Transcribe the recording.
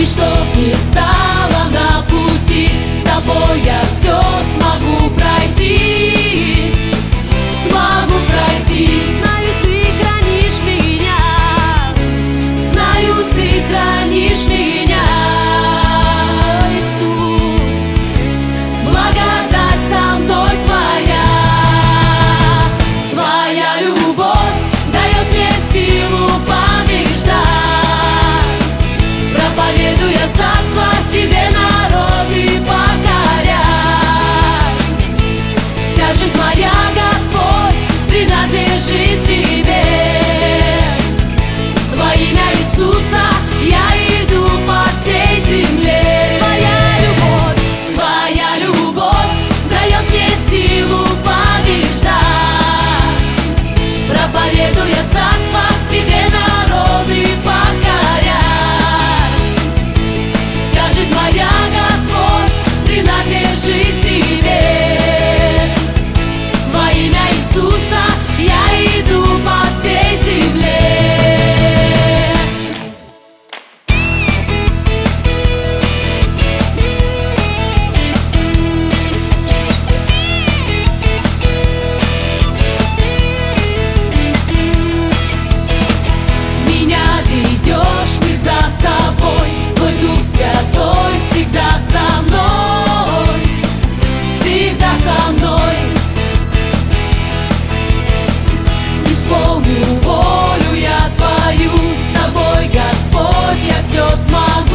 И чтоб не стало на пути, с тобой я все смогу пройти. Смогу пройти. Знаю, ты хранишь меня. Знаю, ты хранишь меня, Иисус. Благодать со мной твоя. Твоя любовь дает мне силу побеждать, проповедуя царство тебе народы покорять. Вся жизнь моя, Господь, принадлежит тебе. Во имя Иисуса я иду по всей земле. Твоя любовь дает мне силу побеждать, проповедуя царство тебе народы покорять. Вся жизнь моя, Господь, принадлежит тебе. Во имя Иисуса я иду по всей земле. Меня ведешь ты за собой, твой Дух Святой всегда со мной, всегда со мной. Исполню волю я твою, с тобой, Господь, я все смогу.